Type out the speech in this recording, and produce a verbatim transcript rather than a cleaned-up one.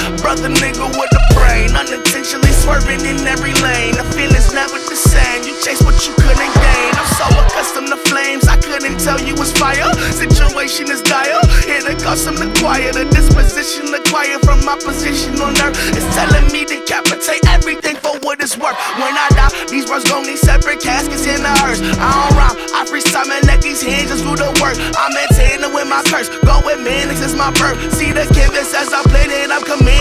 brother nigga with a brain, unintentionally swerving in every lane. The feeling's never the same, you chase what you couldn't gain. I'm so accustomed to flames, I couldn't tell you it's fire. Situation is dire, here to cause some to quiet. The disposition acquired from my position on earth is telling me to decapitate everything for what it's worth. When I die, these words gon' need separate caskets in the hearse. I don't rhyme, I freestyle and let these hands just do the work. I'm maintaining with my curse, go with man, this is my birth. See the canvas as I played it, I'm committed.